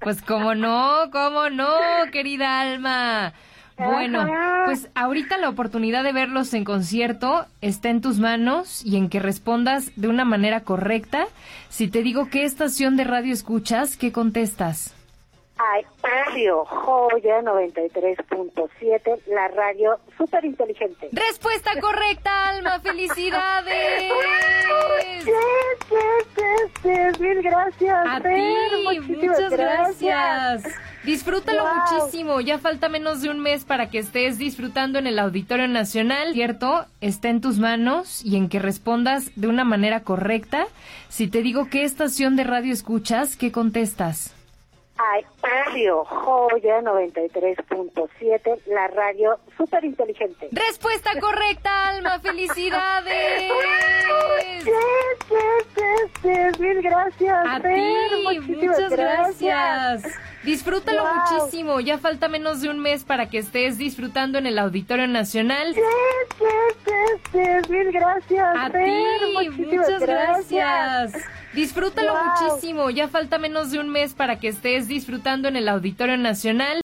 Pues cómo no, querida Alma. Bueno, pues ahorita la oportunidad de verlos en concierto está en tus manos y en que respondas de una manera correcta. Si te digo qué estación de radio escuchas, ¿qué contestas? Ay, obvio, Joya 93.7, la radio súper inteligente. ¡Respuesta correcta, Alma! ¡Felicidades! Yes, mil gracias. A ti, muchas gracias. Disfrútalo muchísimo, ya falta menos de un mes para que estés disfrutando en el Auditorio Nacional, ¿cierto? Está en tus manos y en que respondas de una manera correcta. Si te digo qué estación de radio escuchas, ¿qué contestas? Ay, obvio, Joya 93.7, la radio súper inteligente. ¡Respuesta correcta, Alma! ¡Felicidades! Yes, mil gracias. A ti, muchas gracias. Disfrútalo muchísimo, ya falta menos de un mes para que estés disfrutando en el Auditorio Nacional. Yes, mil gracias. A ti, muchas gracias. Disfrútalo muchísimo, ya falta menos de un mes para que estés disfrutando en el Auditorio Nacional.